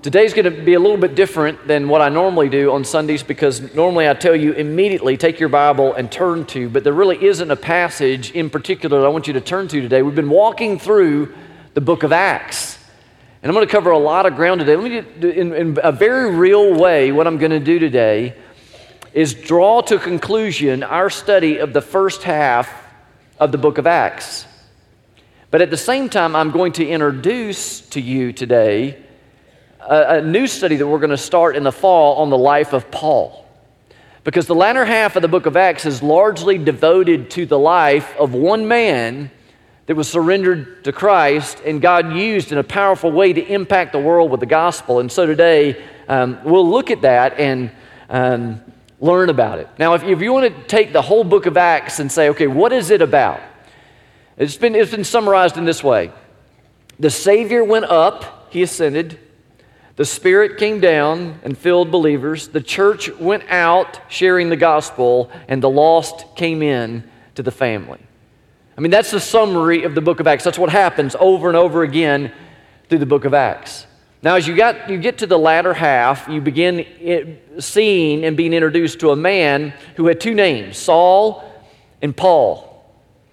Today's going to be a little bit different than what I normally do on Sundays because normally I tell you immediately take your Bible and turn to, but there really isn't a passage in particular that I want you to turn to today. We've been walking through the book of Acts, and I'm going to cover a lot of ground today. Let me do, in a very real way, what I'm going to do today is draw to conclusion our study of the first half of the book of Acts. But at the same time, I'm going to introduce to you today a new study that we're going to start in the fall on the life of Paul. Because the latter half of the book of Acts is largely devoted to the life of one man that was surrendered to Christ and God used in a powerful way to impact the world with the gospel. And so today, we'll look at that and learn about it. Now, if you want to take the whole book of Acts and say, okay, what is it about? It's been summarized in this way. The Savior went up, He ascended. The Spirit came down and filled believers. The church went out sharing the gospel, and the lost came in to the family. I mean, that's the summary of the book of Acts. That's what happens over and over again through the book of Acts. Now, as you get to the latter half, you begin seeing and being introduced to a man who had two names, Saul and Paul.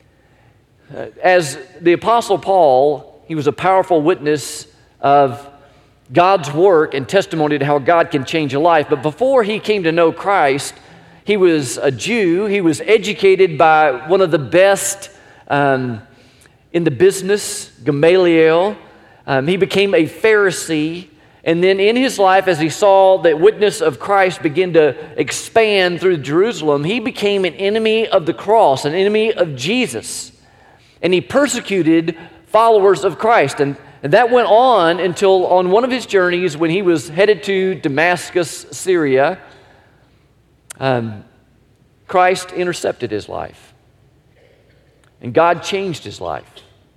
As the Apostle Paul, he was a powerful witness of God's work and testimony to how God can change a life. But before he came to know Christ, he was a Jew. He was educated by one of the best in the business, Gamaliel. He became a Pharisee. And then in his life, as he saw the witness of Christ begin to expand through Jerusalem, he became an enemy of the cross, an enemy of Jesus. And he persecuted followers of Christ. And that went on until on one of his journeys when he was headed to Damascus, Syria, Christ intercepted his life. And God changed his life.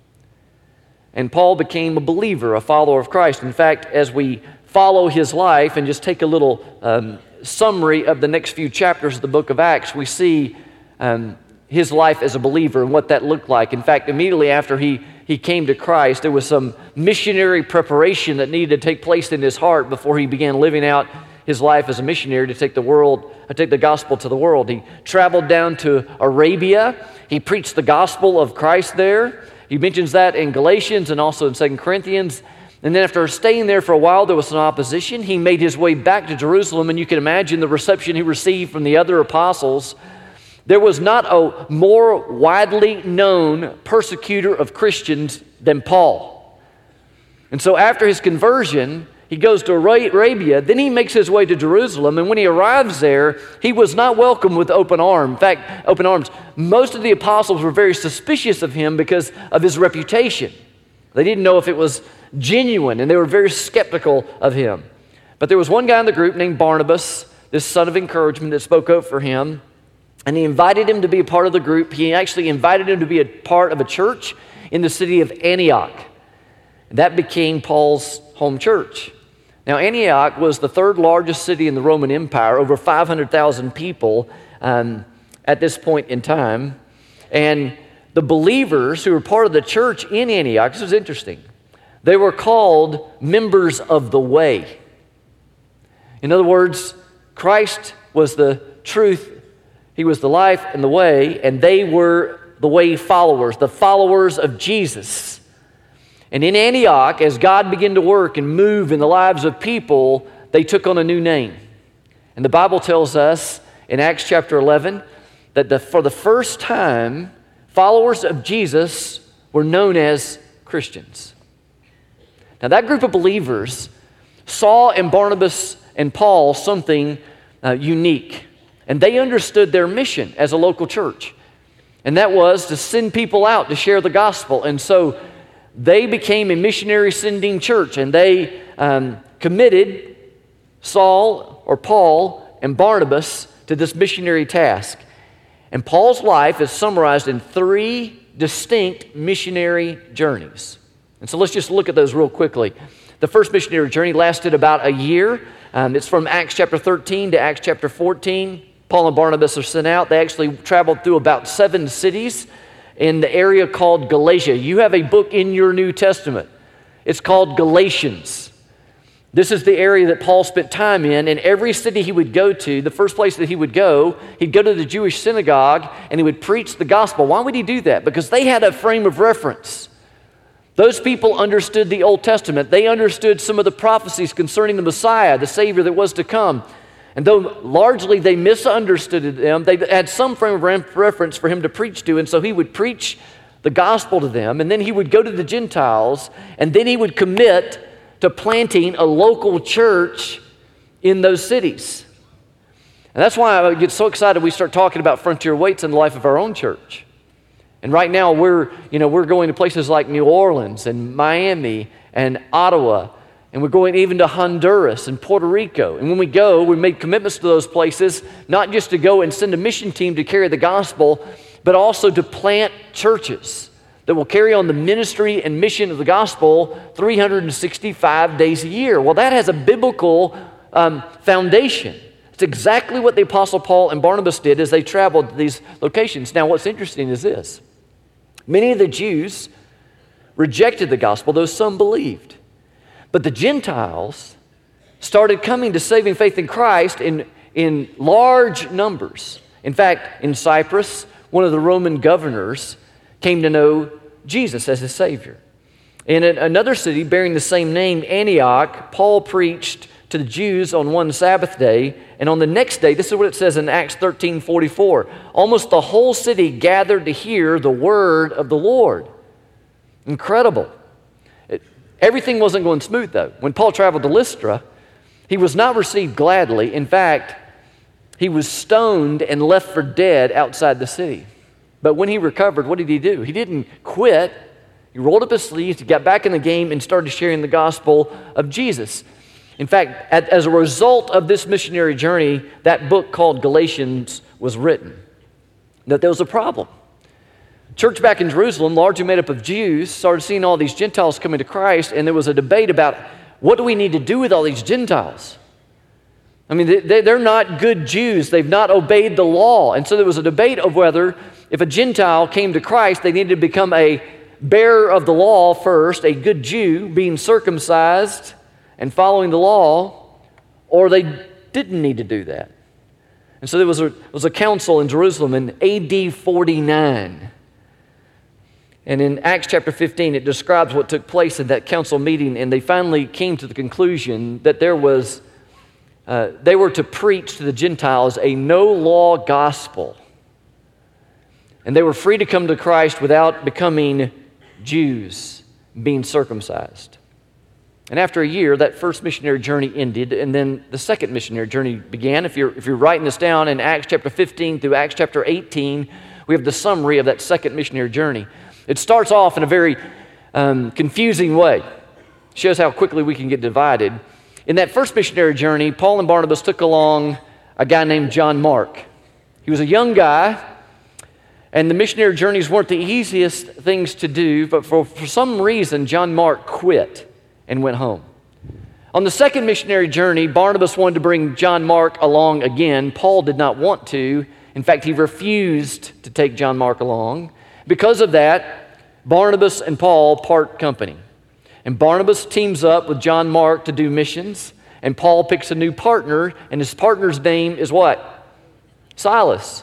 And Paul became a believer, a follower of Christ. In fact, as we follow his life and just take a little summary of the next few chapters of the book of Acts, we see his life as a believer and what that looked like. In fact, immediately after he came to Christ, there was some missionary preparation that needed to take place in his heart before he began living out his life as a missionary to take the gospel to the world. He traveled down to Arabia. He preached the gospel of Christ there. He mentions that in Galatians and also in 2 Corinthians. And then after staying there for a while, there was some opposition. He made his way back to Jerusalem, and you can imagine the reception he received from the other apostles. There was not a more widely known persecutor of Christians than Paul. And so after his conversion, he goes to Arabia, then he makes his way to Jerusalem, and when he arrives there, he was not welcomed with open arms. In fact, open arms. Most of the apostles were very suspicious of him because of his reputation. They didn't know if it was genuine, and they were very skeptical of him. But there was one guy in the group named Barnabas, this son of encouragement, that spoke up for him. And he invited him to be a part of the group. He actually invited him to be a part of a church in the city of Antioch. That became Paul's home church. Now, Antioch was the third largest city in the Roman Empire, over 500,000 people at this point in time. And the believers who were part of the church in Antioch, this was interesting, they were called members of the way. In other words, Christ was the truth. He was the life and the way, and they were the way followers, the followers of Jesus. And in Antioch, as God began to work and move in the lives of people, they took on a new name. And the Bible tells us in Acts chapter 11 that for the first time, followers of Jesus were known as Christians. Now that group of believers saw in Barnabas and Paul something unique. And they understood their mission as a local church. And that was to send people out to share the gospel. And so they became a missionary sending church. And they committed Saul or Paul and Barnabas to this missionary task. And Paul's life is summarized in 3 distinct missionary journeys. And so let's just look at those real quickly. The first missionary journey lasted about a year. It's from Acts chapter 13 to Acts chapter 14. Paul and Barnabas are sent out. They actually traveled through about 7 cities in the area called Galatia. You have a book in your New Testament. It's called Galatians. This is the area that Paul spent time in, and every city he would go to, the first place that he would go, he'd go to the Jewish synagogue and he would preach the gospel. Why would he do that? Because they had a frame of reference. Those people understood the Old Testament. They understood some of the prophecies concerning the Messiah, the Savior that was to come. And though largely they misunderstood them, they had some frame of reference for him to preach to, and so he would preach the gospel to them, and then he would go to the Gentiles, and then he would commit to planting a local church in those cities. And that's why I get so excited we start talking about frontier weights in the life of our own church. And right now we're going to places like New Orleans and Miami and Ottawa, and we're going even to Honduras and Puerto Rico. And when we go, we made commitments to those places, not just to go and send a mission team to carry the gospel, but also to plant churches that will carry on the ministry and mission of the gospel 365 days a year. Well, that has a biblical foundation. It's exactly what the Apostle Paul and Barnabas did as they traveled to these locations. Now, what's interesting is this. Many of the Jews rejected the gospel, though some believed. But the Gentiles started coming to saving faith in Christ in large numbers. In fact, in Cyprus, one of the Roman governors came to know Jesus as his Savior. In another city bearing the same name, Antioch, Paul preached to the Jews on one Sabbath day, and on the next day, this is what it says in Acts 13:44, almost the whole city gathered to hear the word of the Lord. Incredible. Everything wasn't going smooth, though. When Paul traveled to Lystra, he was not received gladly. In fact, he was stoned and left for dead outside the city. But when he recovered, what did he do? He didn't quit. He rolled up his sleeves, he got back in the game, and started sharing the gospel of Jesus. In fact, as a result of this missionary journey, that book called Galatians was written. That there was a problem. Church back in Jerusalem, largely made up of Jews, started seeing all these Gentiles coming to Christ, and there was a debate about what do we need to do with all these Gentiles? I mean, they're not good Jews. They've not obeyed the law. And so there was a debate of whether if a Gentile came to Christ, they needed to become a bearer of the law first, a good Jew, being circumcised and following the law, or they didn't need to do that. And so there was a council in Jerusalem in AD 49. And in Acts chapter 15, it describes what took place in that council meeting, and they finally came to the conclusion that they were to preach to the Gentiles a no-law gospel. And they were free to come to Christ without becoming Jews, being circumcised. And after a year, that first missionary journey ended, and then the second missionary journey began. If you're writing this down in Acts chapter 15 through Acts chapter 18, we have the summary of that second missionary journey. It starts off in a very confusing way. Shows how quickly we can get divided. In that first missionary journey, Paul and Barnabas took along a guy named John Mark. He was a young guy, and the missionary journeys weren't the easiest things to do, but for some reason, John Mark quit and went home. On the second missionary journey, Barnabas wanted to bring John Mark along again. Paul did not want to. In fact, he refused to take John Mark along. Because of that, Barnabas and Paul part company. And Barnabas teams up with John Mark to do missions, and Paul picks a new partner, and his partner's name is what? Silas.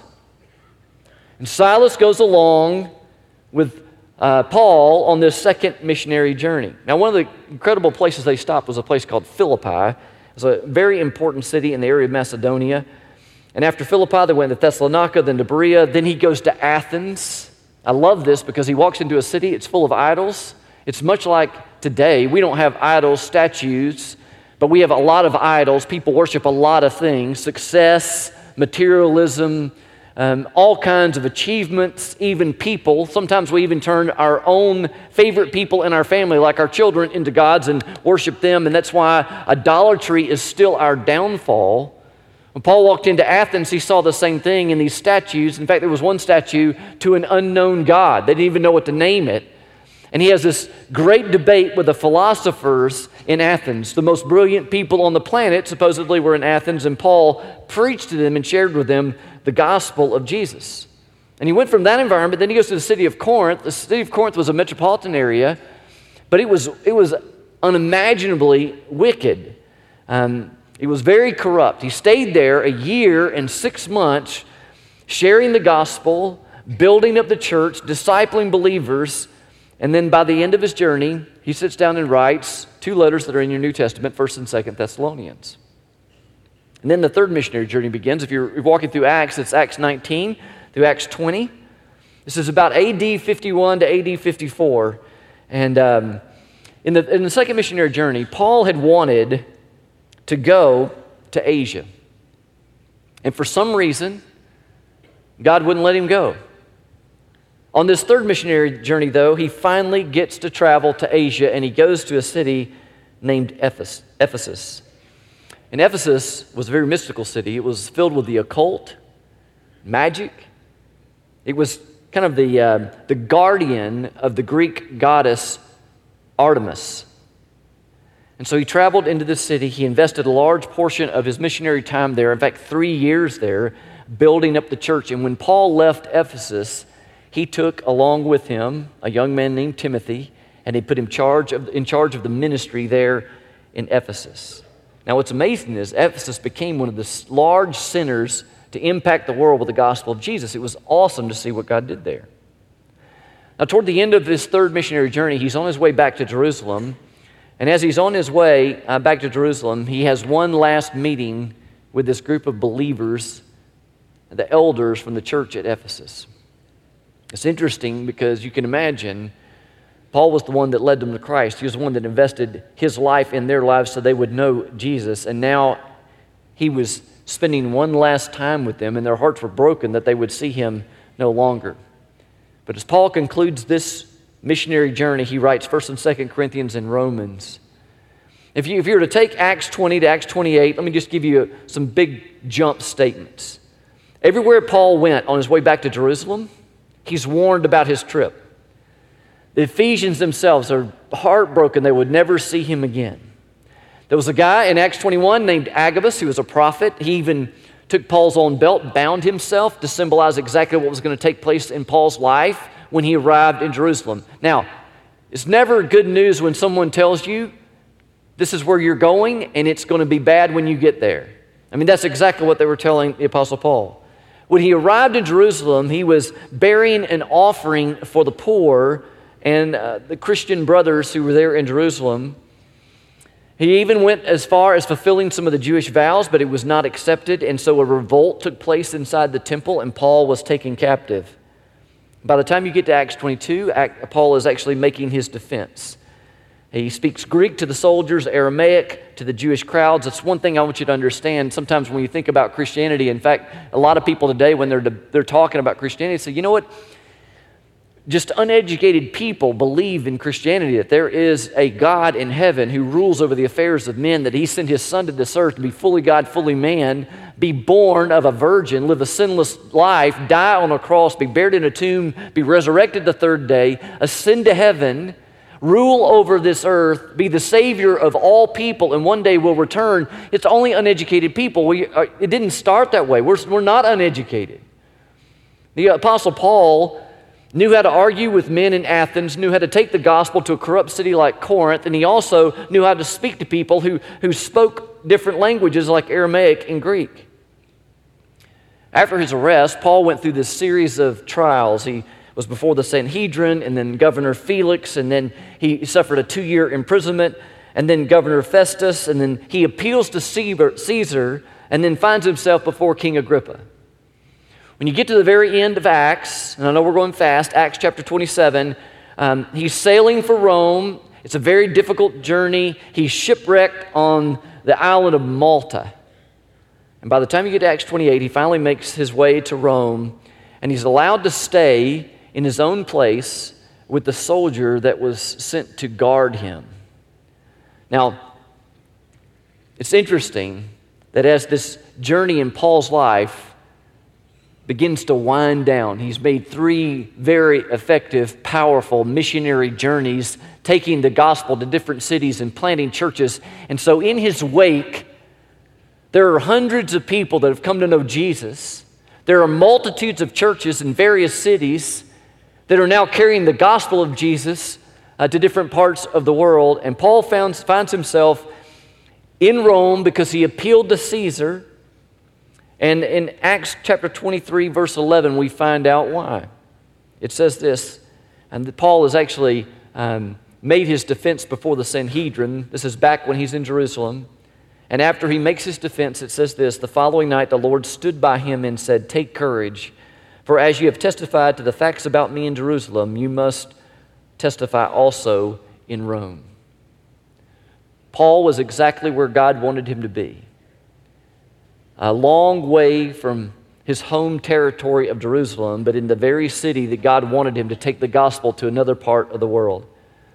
And Silas goes along with Paul on this second missionary journey. Now, one of the incredible places they stopped was a place called Philippi. It's a very important city in the area of Macedonia. And after Philippi, they went to Thessalonica, then to Berea. Then he goes to Athens. I love this because he walks into a city, it's full of idols. It's much like today. We don't have idols, statues, but we have a lot of idols. People worship a lot of things, success, materialism, all kinds of achievements, even people. Sometimes we even turn our own favorite people in our family, like our children, into gods and worship them, and that's why idolatry is still our downfall. When Paul walked into Athens, he saw the same thing in these statues. In fact, there was one statue to an unknown god. They didn't even know what to name it. And he has this great debate with the philosophers in Athens. The most brilliant people on the planet supposedly were in Athens, and Paul preached to them and shared with them the gospel of Jesus. And he went from that environment, then he goes to the city of Corinth. The city of Corinth was a metropolitan area, but it was unimaginably wicked. It was very corrupt. He stayed there a year and 6 months, sharing the gospel, building up the church, discipling believers, and then by the end of his journey, he sits down and writes 2 letters that are in your New Testament, 1st and 2nd Thessalonians. And then the third missionary journey begins. If you're walking through Acts, it's Acts 19 through Acts 20. This is about AD 51 to AD 54. And in the second missionary journey, Paul had wanted to go to Asia. And for some reason, God wouldn't let him go. On this third missionary journey, though, he finally gets to travel to Asia, and he goes to a city named Ephesus. And Ephesus was a very mystical city. It was filled with the occult, magic. It was kind of the guardian of the Greek goddess Artemis. And so he traveled into this city. He invested a large portion of his missionary time there, in fact, 3 years there, building up the church. And when Paul left Ephesus, he took along with him a young man named Timothy, and he put him in charge of the ministry there in Ephesus. Now, what's amazing is Ephesus became one of the large centers to impact the world with the gospel of Jesus. It was awesome to see what God did there. Now, toward the end of this third missionary journey, he's on his way back to Jerusalem. And as he's on his way back to Jerusalem, he has one last meeting with this group of believers, the elders from the church at Ephesus. It's interesting because you can imagine Paul was the one that led them to Christ. He was the one that invested his life in their lives so they would know Jesus. And now he was spending one last time with them, and their hearts were broken that they would see him no longer. But as Paul concludes this missionary journey, he writes 1st and 2nd Corinthians and Romans. If you were to take Acts 20 to Acts 28, let me just give you some big jump statements. Everywhere Paul went on his way back to Jerusalem, he's warned about his trip. The Ephesians themselves are heartbroken they would never see him again. There was a guy in Acts 21 named Agabus who was a prophet. He even took Paul's own belt, bound himself to symbolize exactly what was going to take place in Paul's life when he arrived in Jerusalem. Now, it's never good news when someone tells you this is where you're going and it's going to be bad when you get there. I mean, that's exactly what they were telling the Apostle Paul. When he arrived in Jerusalem, he was bearing an offering for the poor and the Christian brothers who were there in Jerusalem. He even went as far as fulfilling some of the Jewish vows, but it was not accepted, and so a revolt took place inside the temple, and Paul was taken captive. By the time you get to Acts 22, Paul is actually making his defense. He speaks Greek to the soldiers, Aramaic to the Jewish crowds. That's one thing I want you to understand. Sometimes when you think about Christianity, in fact, a lot of people today, when they're talking about Christianity, say, you know what? Just uneducated people believe in Christianity, that there is a God in heaven who rules over the affairs of men, that he sent his son to this earth to be fully God, fully man, be born of a virgin, live a sinless life, die on a cross, be buried in a tomb, be resurrected the third day, ascend to heaven, rule over this earth, be the Savior of all people, and one day will return. It's only uneducated people. It didn't start that way. We're not uneducated. The Apostle Paul knew how to argue with men in Athens, knew how to take the gospel to a corrupt city like Corinth, and he also knew how to speak to people who spoke different languages like Aramaic and Greek. After his arrest, Paul went through this series of trials. He was before the Sanhedrin, and then Governor Felix, and then he suffered a 2-year imprisonment, and then Governor Festus, and then he appeals to Caesar, and then finds himself before King Agrippa. When you get to the very end of Acts, and I know we're going fast, Acts chapter 27, he's sailing for Rome. It's a very difficult journey. He's shipwrecked on the island of Malta. And by the time you get to Acts 28, he finally makes his way to Rome, and he's allowed to stay in his own place with the soldier that was sent to guard him. Now, it's interesting that as this journey in Paul's life begins to wind down, he's made 3 very effective, powerful missionary journeys, taking the gospel to different cities and planting churches. And so in his wake, there are hundreds of people that have come to know Jesus. There are multitudes of churches in various cities that are now carrying the gospel of Jesus to different parts of the world. And Paul finds himself in Rome because he appealed to Caesar. And in Acts chapter 23, verse 11, we find out why. It says this, and Paul has actually made his defense before the Sanhedrin. This is back when he's in Jerusalem. And after he makes his defense, it says this, the following night the Lord stood by him and said, take courage, for as you have testified to the facts about me in Jerusalem, you must testify also in Rome. Paul was exactly where God wanted him to be. A long way from his home territory of Jerusalem, but in the very city that God wanted him to take the gospel to another part of the world.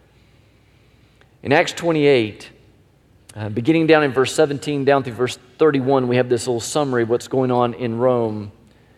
In Acts 28, beginning down in verse 17 down through verse 31, we have this little summary of what's going on in Rome.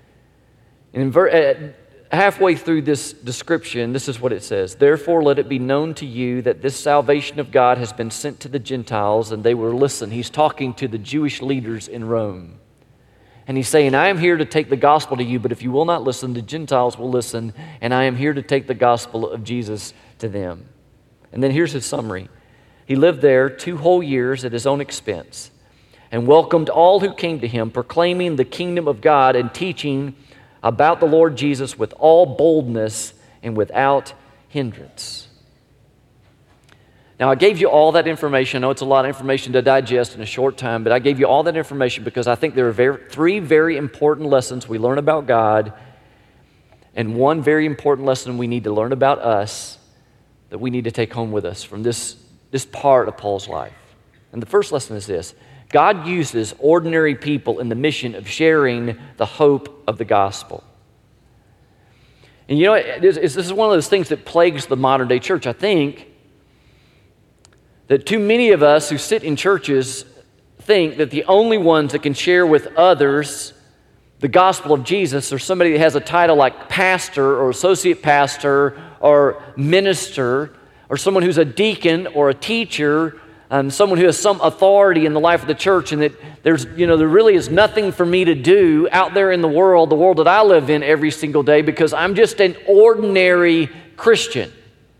And halfway through this description, this is what it says. Therefore, let it be known to you that this salvation of God has been sent to the Gentiles, and they will listen. He's talking to the Jewish leaders in Rome. And he's saying, I am here to take the gospel to you, but if you will not listen, the Gentiles will listen, and I am here to take the gospel of Jesus to them. And then here's his summary. He lived there 2 whole years at his own expense and welcomed all who came to him, proclaiming the kingdom of God and teaching about the Lord Jesus with all boldness and without hindrance. Now, I gave you all that information. I know it's a lot of information to digest in a short time, but I gave you all that information because I think there are 3 very important lessons we learn about God and one very important lesson we need to learn about us that we need to take home with us from this part of Paul's life. And the first lesson is this. God uses ordinary people in the mission of sharing the hope of the gospel. And you know, this is one of those things that plagues the modern day church. I think that too many of us who sit in churches think that the only ones that can share with others the gospel of Jesus are somebody that has a title like pastor or associate pastor or minister or someone who's a deacon or a teacher, someone who has some authority in the life of the church, and that there really is nothing for me to do out there in the world that I live in every single day because I'm just an ordinary Christian.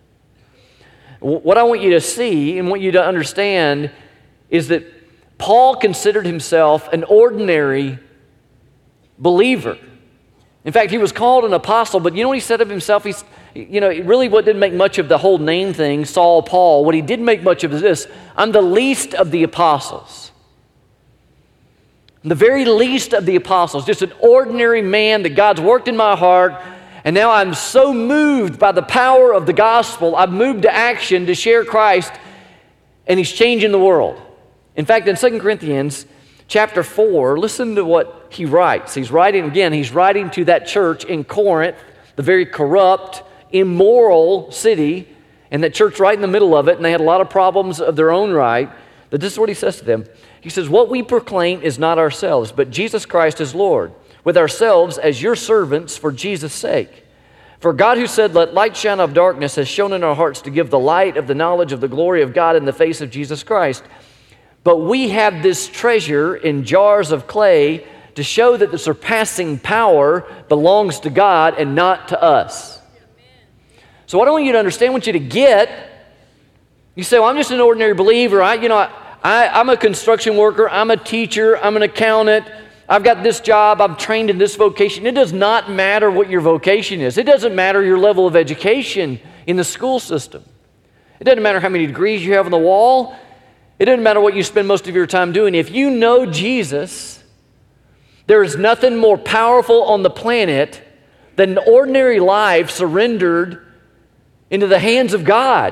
What I want you to see and want you to understand is that Paul considered himself an ordinary believer. In fact, he was called an apostle, but you know what he said of himself? Really what didn't make much of the whole name thing, Saul, Paul, what he did make much of is this: I'm the least of the apostles. I'm the very least of the apostles, just an ordinary man that God's worked in my heart, and now I'm so moved by the power of the gospel, I've moved to action to share Christ, and he's changing the world. In fact, in 2 Corinthians chapter 4, listen to what he writes. He's writing to that church in Corinth, the very corrupt, immoral city, and that church right in the middle of it, and they had a lot of problems of their own right. But this is what he says to them. He says, what we proclaim is not ourselves, but Jesus Christ is Lord, with ourselves as your servants for Jesus' sake. For God who said, let light shine out of darkness, has shone in our hearts to give the light of the knowledge of the glory of God in the face of Jesus Christ. But we have this treasure in jars of clay to show that the surpassing power belongs to God and not to us. So what I want you to understand, I want you to get, you say, well, I'm just an ordinary believer. I'm a construction worker. I'm a teacher. I'm an accountant. I've got this job. I'm trained in this vocation. It does not matter what your vocation is. It doesn't matter your level of education in the school system. It doesn't matter how many degrees you have on the wall. It doesn't matter what you spend most of your time doing. If you know Jesus, there is nothing more powerful on the planet than an ordinary life surrendered into the hands of God.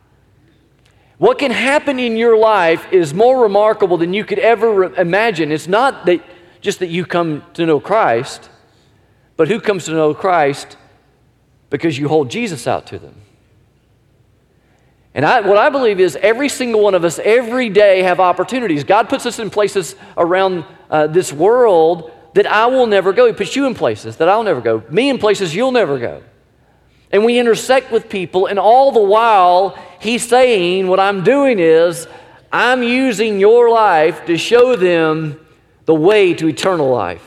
What can happen in your life is more remarkable than you could ever imagine. It's not that just that you come to know Christ, but who comes to know Christ because you hold Jesus out to them. And what I believe is every single one of us every day have opportunities. God puts us in places around this world that I will never go. He puts you in places that I'll never go. Me in places you'll never go. And we intersect with people, and all the while, he's saying, what I'm doing is, I'm using your life to show them the way to eternal life.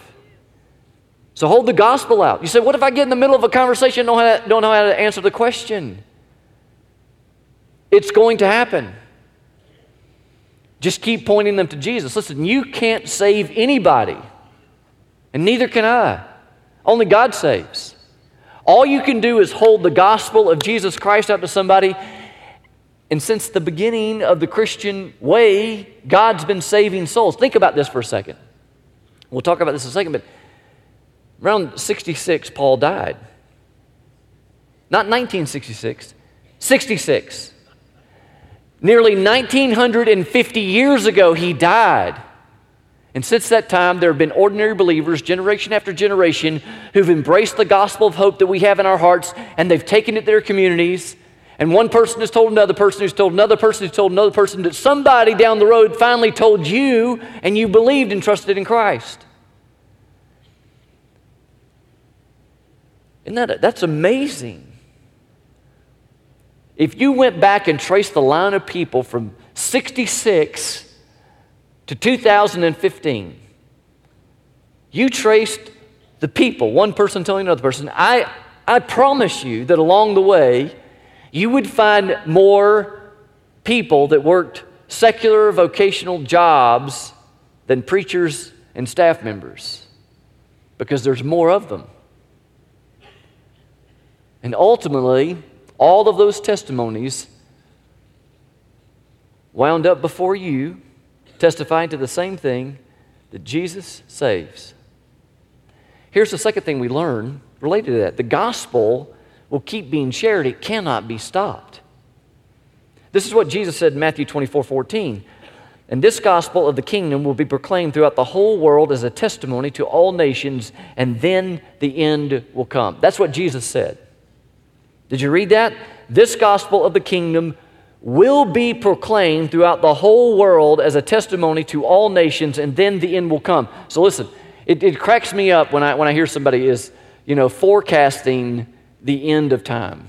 So hold the gospel out. You say, what if I get in the middle of a conversation and don't know how to answer the question? It's going to happen. just keep pointing them to Jesus. Listen, you can't save anybody, and neither can I. Only God saves. All you can do is hold the gospel of Jesus Christ out to somebody. And since the beginning of the Christian way, God's been saving souls. Think about this for a second. We'll talk about this in a second, but around 66, Paul died. Not 1966, 66. Nearly 1950 years ago, he died. And since that time, there have been ordinary believers, generation after generation, who've embraced the gospel of hope that we have in our hearts, and they've taken it to their communities. And one person has told another person, who's told another person, who's told another person, that somebody down the road finally told you, and you believed and trusted in Christ. That's amazing. If you went back and traced the line of people from 66 to 2015, you traced the people, one person telling another person, I promise you that along the way, you would find more people that worked secular vocational jobs than preachers and staff members, because there's more of them. And ultimately, all of those testimonies wound up before you, testifying to the same thing, that Jesus saves. Here's the second thing we learn related to that. The gospel will keep being shared. It cannot be stopped. This is what Jesus said in Matthew 24:14. And this gospel of the kingdom will be proclaimed throughout the whole world as a testimony to all nations, and then the end will come. That's what Jesus said. Did you read that? This gospel of the kingdom will be proclaimed throughout the whole world as a testimony to all nations, and then the end will come. So listen, it cracks me up when I hear somebody is, forecasting the end of time.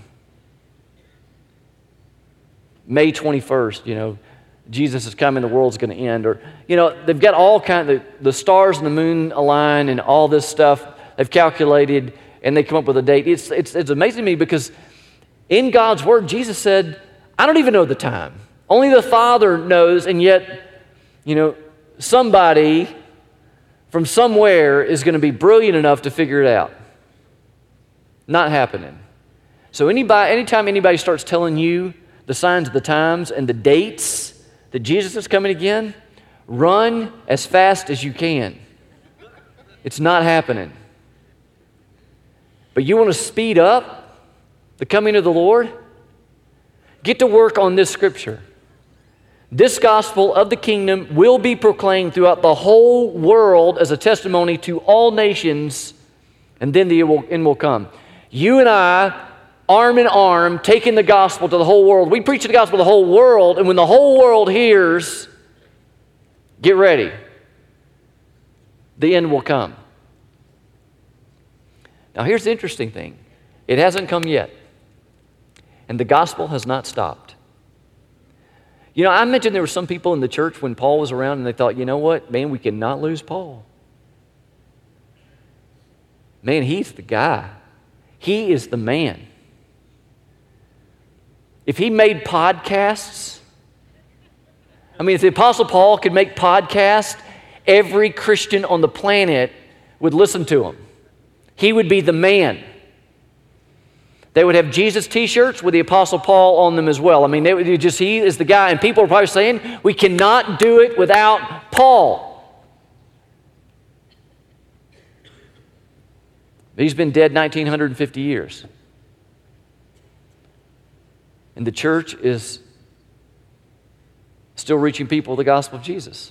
May 21st, Jesus is coming, the world's going to end. Or, they've got all kinds of, the stars and the moon align and all this stuff they've calculated, and they come up with a date. It's amazing to me, because in God's Word, Jesus said, I don't even know the time. Only the Father knows, and yet, somebody from somewhere is going to be brilliant enough to figure it out. Not happening. So anytime anybody starts telling you the signs of the times and the dates that Jesus is coming again, run as fast as you can. It's not happening. But you want to speed up the coming of the Lord? Get to work on this scripture. This gospel of the kingdom will be proclaimed throughout the whole world as a testimony to all nations, and then the end will come. You and I, arm in arm, taking the gospel to the whole world. We preach the gospel to the whole world, and when the whole world hears, get ready. The end will come. Now here's the interesting thing. It hasn't come yet. And the gospel has not stopped. I mentioned there were some people in the church when Paul was around, and they thought, you know what? Man, we cannot lose Paul. Man, he's the guy. He is the man. If he made podcasts, if the Apostle Paul could make podcasts, every Christian on the planet would listen to him. He would be the man. They would have Jesus t-shirts with the Apostle Paul on them as well. They would he is the guy. And people are probably saying, we cannot do it without Paul. He's been dead 1,950 years. And the church is still reaching people with the gospel of Jesus.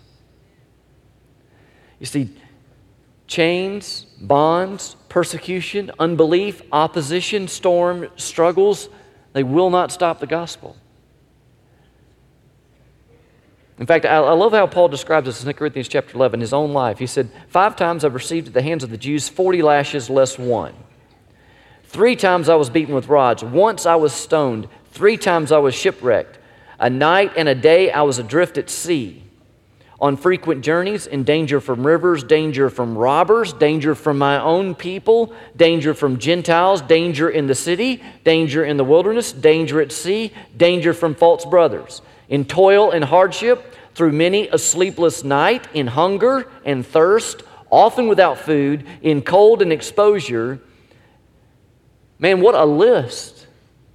You see, chains, bonds, persecution, unbelief, opposition, storm, struggles, they will not stop the gospel. In fact, I love how Paul describes this in 2 Corinthians chapter 11, his own life. He said, 5 times I've received at the hands of the Jews 40 lashes less 1. 3 times I was beaten with rods. Once I was stoned. 3 times I was shipwrecked. A night and a day I was adrift at sea. On frequent journeys, in danger from rivers, danger from robbers, danger from my own people, danger from Gentiles, danger in the city, danger in the wilderness, danger at sea, danger from false brothers. In toil and hardship, through many a sleepless night, in hunger and thirst, often without food, in cold and exposure. Man, what a list.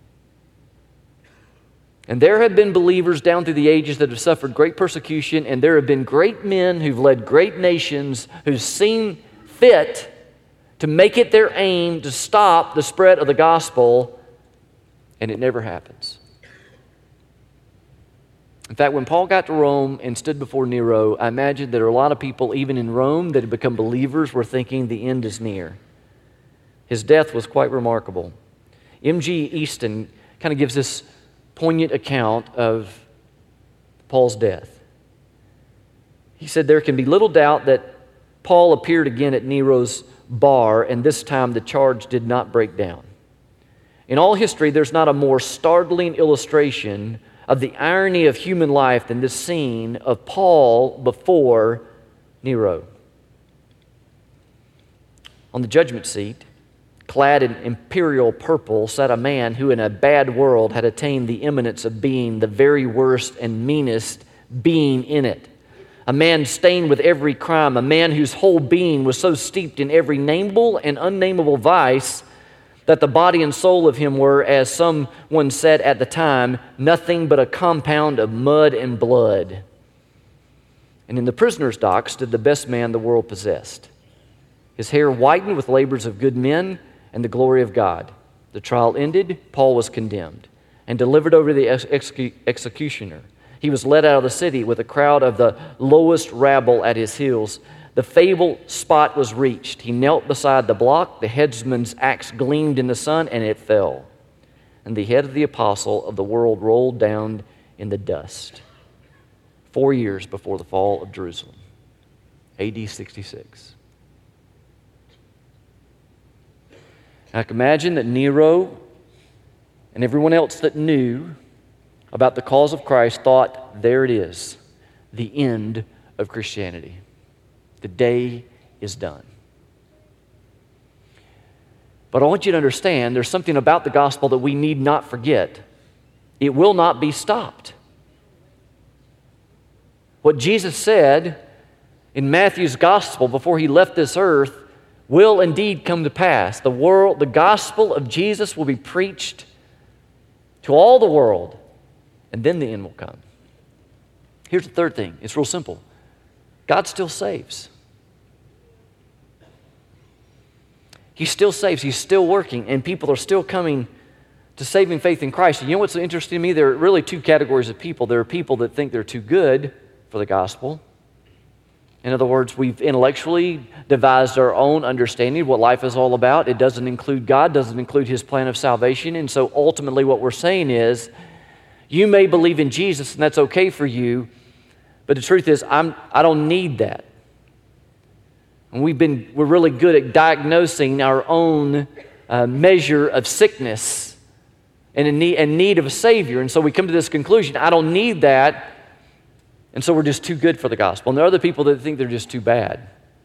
And there have been believers down through the ages that have suffered great persecution, and there have been great men who've led great nations who've seen fit to make it their aim to stop the spread of the gospel, and it never happens. In fact, when Paul got to Rome and stood before Nero, I imagine there are a lot of people, even in Rome, that had become believers, were thinking the end is near. His death was quite remarkable. M.G. Easton kind of gives this poignant account of Paul's death. He said, there can be little doubt that Paul appeared again at Nero's bar, and this time the charge did not break down. In all history, there's not a more startling illustration of the irony of human life than this scene of Paul before Nero. On the judgment seat, clad in imperial purple, sat a man who in a bad world had attained the eminence of being the very worst and meanest being in it. A man stained with every crime, a man whose whole being was so steeped in every nameable and unnameable vice that the body and soul of him were, as someone said at the time, nothing but a compound of mud and blood. And in the prisoner's dock stood the best man the world possessed. His hair whitened with labors of good men and the glory of God. The trial ended, Paul was condemned and delivered over to the executioner. He was led out of the city with a crowd of the lowest rabble at his heels. The fabled spot was reached. He knelt beside the block. The headsman's axe gleamed in the sun, and it fell. And the head of the apostle of the world rolled down in the dust. 4 years before the fall of Jerusalem, AD 66. I can imagine that Nero and everyone else that knew about the cause of Christ thought, there it is, the end of Christianity. The day is done. But I want you to understand there's something about the gospel that we need not forget. It will not be stopped. What Jesus said in Matthew's gospel before he left this earth will indeed come to pass. The gospel of Jesus will be preached to all the world, and then the end will come. Here's the third thing. It's real simple. God still saves. He still saves. He's still working, and people are still coming to saving faith in Christ. And you know what's interesting to me? There are really two categories of people. There are people that think they're too good for the gospel. In other words, we've intellectually devised our own understanding of what life is all about. It doesn't include God, doesn't include His plan of salvation. And so ultimately what we're saying is, you may believe in Jesus, and that's okay for you, but the truth is, I don't need that. And we're really good at diagnosing our own measure of sickness and in need of a Savior. And so we come to this conclusion, I don't need that, and so we're just too good for the gospel. And there are other people that think they're just too bad.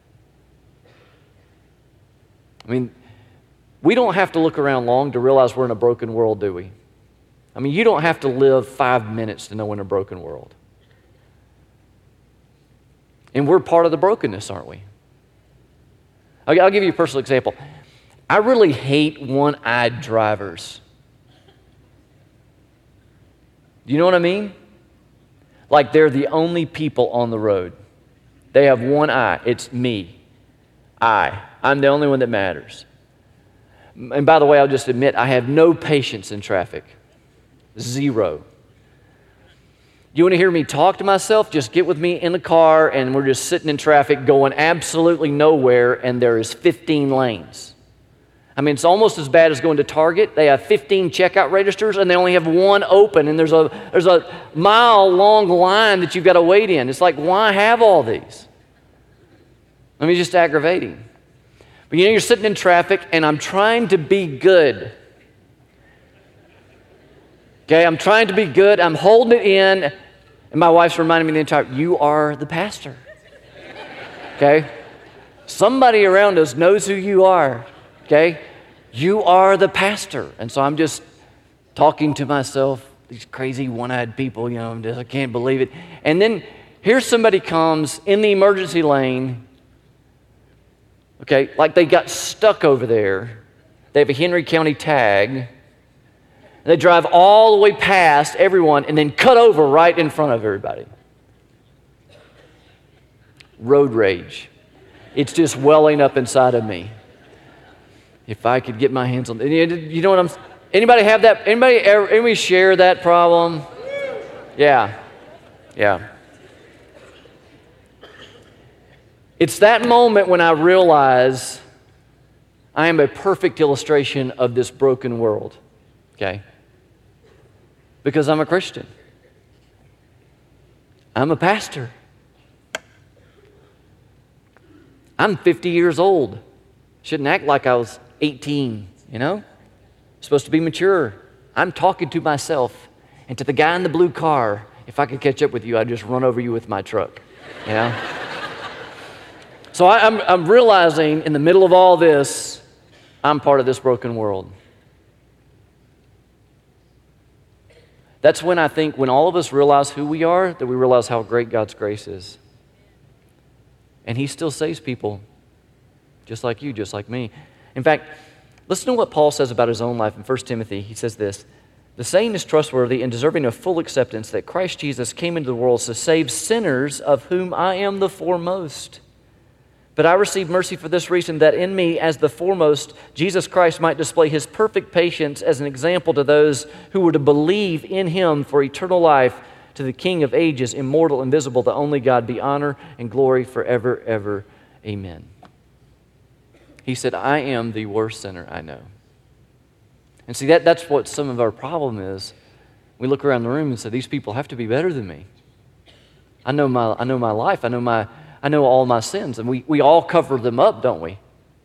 I mean, we don't have to look around long to realize we're in a broken world, do we? I mean, you don't have to live 5 minutes to know we're in a broken world. And we're part of the brokenness, aren't we? I'll give you a personal example. I really hate one-eyed drivers. Do you know what I mean? Like they're the only people on the road. They have one eye. It's me. I'm the only one that matters. And by the way, I'll just admit, I have no patience in traffic. Zero. You want to hear me talk to myself? Just get with me in the car and we're just sitting in traffic going absolutely nowhere, and there is 15 lanes. I mean, it's almost as bad as going to Target. They have 15 checkout registers and they only have one open, and there's a mile-long line that you've got to wait in. It's like, why have all these? I mean, it's just aggravating. But you know, you're sitting in traffic and I'm trying to be good. Okay, I'm trying to be good. I'm holding it in. And my wife's reminding me the entire time, you are the pastor. Okay? Somebody around us knows who you are. Okay? You are the pastor. And so I'm just talking to myself, these crazy one-eyed people, I can't believe it. And then Here's somebody comes in the emergency lane, okay, like they got stuck over there. They have a Henry County tag. And they drive all the way past everyone and then cut over right in front of everybody. Road rage. It's just welling up inside of me. If I could get my hands on, you know what anybody have that? Anybody share that problem? Yeah. It's that moment when I realize I am a perfect illustration of this broken world, okay? Because I'm a Christian. I'm a pastor. I'm 50 years old. Shouldn't act like I was 18, you know? Supposed to be mature. I'm talking to myself and to the guy in the blue car. If I could catch up with you, I'd just run over you with my truck, you know? So I'm realizing in the middle of all this, I'm part of this broken world. That's when I think, when all of us realize who we are, that we realize how great God's grace is. And He still saves people, just like you, just like me. In fact, listen to what Paul says about his own life in 1 Timothy. He says this, "The saying is trustworthy and deserving of full acceptance that Christ Jesus came into the world to save sinners, of whom I am the foremost. But I received mercy for this reason, that in me, as the foremost, Jesus Christ might display His perfect patience as an example to those who were to believe in Him for eternal life, to the King of ages, immortal, invisible, the only God, be honor and glory forever, ever. Amen." He said, I am the worst sinner I know. And see, that's what some of our problem is. We look around the room and say, these people have to be better than me. I know my life. I know all my sins. And we all cover them up, don't we?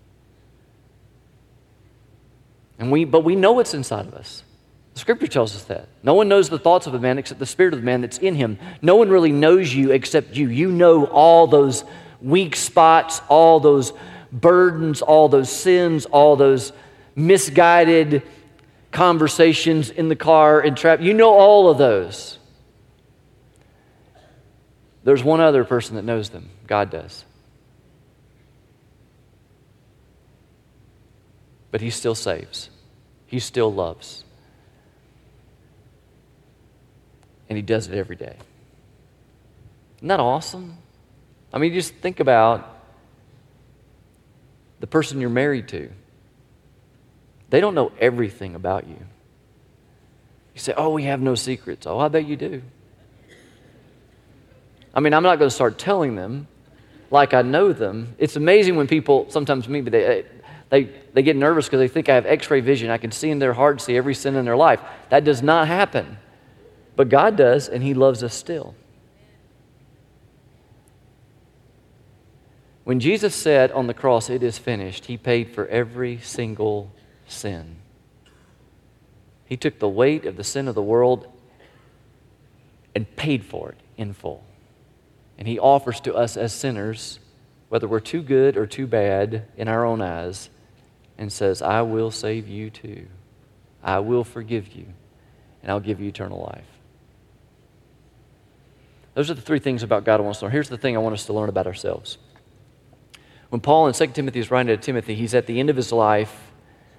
But we know what's inside of us. The Scripture tells us that. No one knows the thoughts of a man except the spirit of the man that's in him. No one really knows you except you. You know all those weak spots, all those burdens, all those sins, all those misguided conversations in the car and traffic. You know all of those. There's one other person that knows them. God does. But He still saves. He still loves. And He does it every day. Isn't that awesome? I mean, just think about the person you're married to. They don't know everything about you. You say, oh, we have no secrets. Oh, I bet you do. I mean, I'm not going to start telling them like I know them. It's amazing when people sometimes meet me, they get nervous because they think I have x-ray vision. I can see in their heart, see every sin in their life. That does not happen. But God does, and He loves us still. When Jesus said on the cross, it is finished, He paid for every single sin. He took the weight of the sin of the world and paid for it in full. And He offers to us as sinners, whether we're too good or too bad in our own eyes, and says, I will save you too. I will forgive you, and I'll give you eternal life. Those are the three things about God I want us to learn. Here's the thing I want us to learn about ourselves. When Paul in 2 Timothy is writing to Timothy, he's at the end of his life,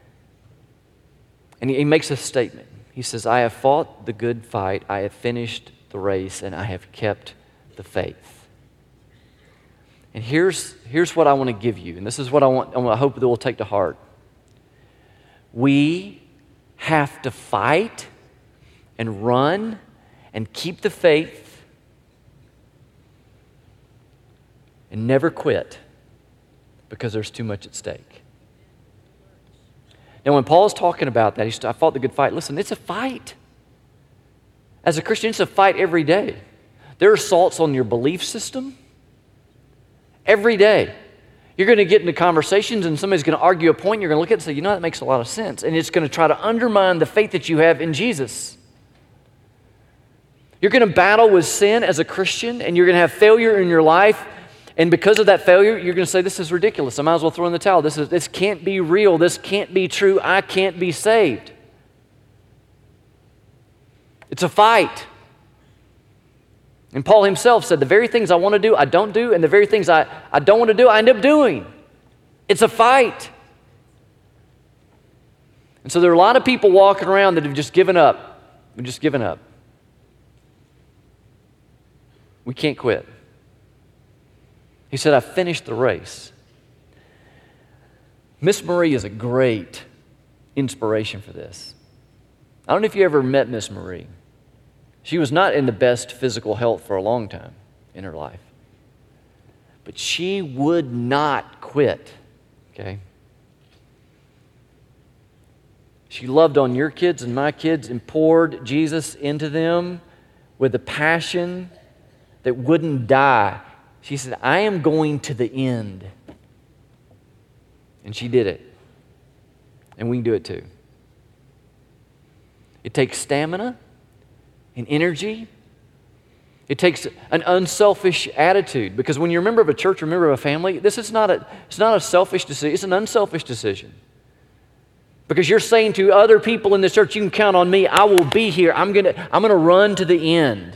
and he makes a statement. He says, I have fought the good fight, I have finished the race, and I have kept the faith. And here's what I want to give you, and this is what I hope that we'll take to heart. We have to fight and run and keep the faith and never quit, because there's too much at stake. Now, when Paul's talking about that, I fought the good fight. Listen, it's a fight. As a Christian, it's a fight every day. There are assaults on your belief system every day. You're going to get into conversations and somebody's going to argue a point. You're going to look at it and say, you know, that makes a lot of sense. And it's going to try to undermine the faith that you have in Jesus. You're going to battle with sin as a Christian, and you're going to have failure in your life. And because of that failure, you're going to say, this is ridiculous. I might as well throw in the towel. This can't be real. This can't be true. I can't be saved. It's a fight. And Paul himself said, the very things I want to do, I don't do, and the very things I don't want to do, I end up doing. It's a fight. And so there are a lot of people walking around that have just given up. We've just given up. We can't quit. He said, I finished the race. Miss Marie is a great inspiration for this. I don't know if you ever met Miss Marie. She was not in the best physical health for a long time in her life. But she would not quit, okay? She loved on your kids and my kids and poured Jesus into them with a passion that wouldn't die. She said, I am going to the end. And she did it. And we can do it too. It takes stamina and energy. It takes an unselfish attitude, because when you're a member of a church, a member of a family, it's not a selfish decision, it's an unselfish decision. Because you're saying to other people in this church, you can count on me, I will be here, I'm gonna run to the end.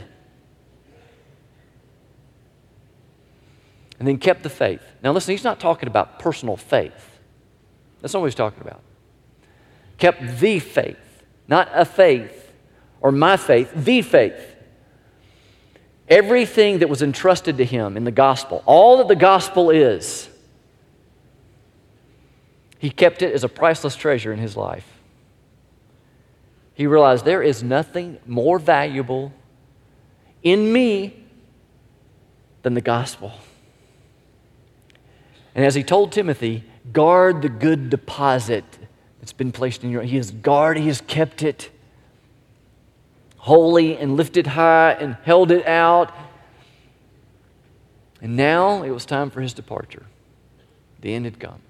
And then kept the faith. Now listen, he's not talking about personal faith. That's not what he's talking about. Kept the faith, not a faith or my faith, the faith. Everything that was entrusted to him in the gospel, all that the gospel is, he kept it as a priceless treasure in his life. He realized there is nothing more valuable in me than the gospel. And as he told Timothy, guard the good deposit that's been placed in your hand. He has kept it holy and lifted high and held it out. And now it was time for his departure. The end had come.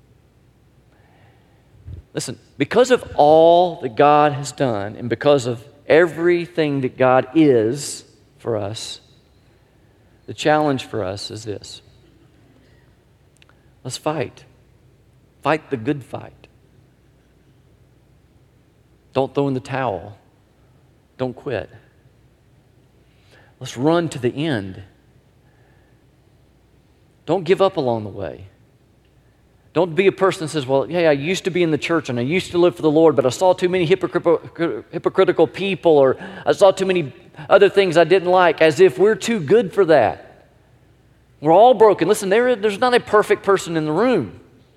Listen, because of all that God has done and because of everything that God is for us, the challenge for us is this. Let's fight. Fight the good fight. Don't throw in the towel. Don't quit. Let's run to the end. Don't give up along the way. Don't be a person that says, well, yeah, I used to be in the church and I used to live for the Lord, but I saw too many hypocritical people, or I saw too many other things I didn't like, as if we're too good for that. We're all broken. Listen, there's not a perfect person in the room.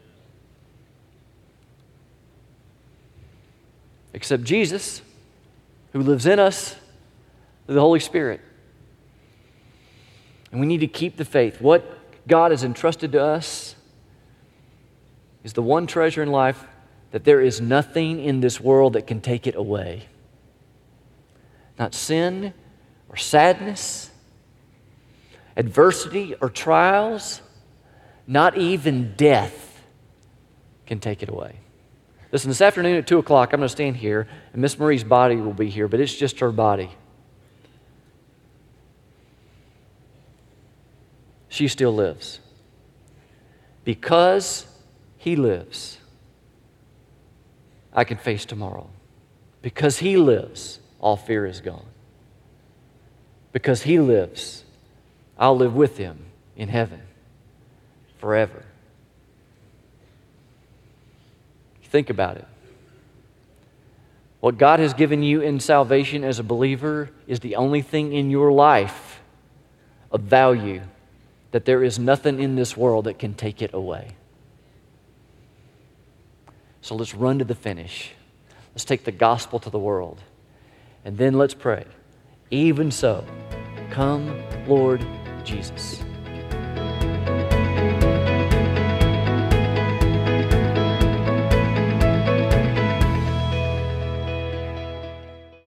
Except Jesus, who lives in us through the Holy Spirit. And we need to keep the faith. What God has entrusted to us is the one treasure in life that there is nothing in this world that can take it away. Not sin or sadness, adversity or trials, not even death can take it away. Listen, this afternoon at 2 o'clock, I'm going to stand here, and Miss Marie's body will be here, but it's just her body. She still lives. Because He lives, I can face tomorrow. Because He lives, all fear is gone. Because He lives, I'll live with Him in heaven forever. Think about it. What God has given you in salvation as a believer is the only thing in your life of value that there is nothing in this world that can take it away. So let's run to the finish. Let's take the gospel to the world. And then let's pray. Even so, come, Lord Jesus.